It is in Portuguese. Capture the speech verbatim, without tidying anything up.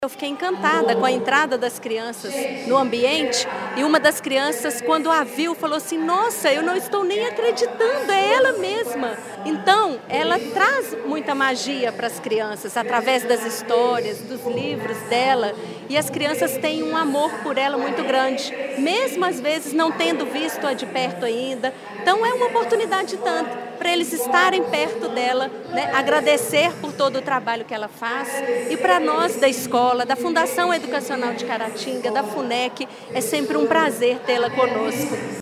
Eu fiquei encantada com a entrada das crianças no ambiente e uma das crianças, quando a viu, falou assim: nossa, eu não estou nem acreditando, é ela mesma. Então, ela traz muita magia para as crianças, através das histórias, dos livros dela, e as crianças têm um amor por ela muito grande, mesmo às vezes não tendo visto-a de perto ainda. Então, é uma oportunidade tanto para eles estarem perto dela, né? Agradecer por todo o trabalho que ela faz, e para nós da escola, da Fundação Educacional de Caratinga, da FUNEC, é sempre um prazer tê-la conosco.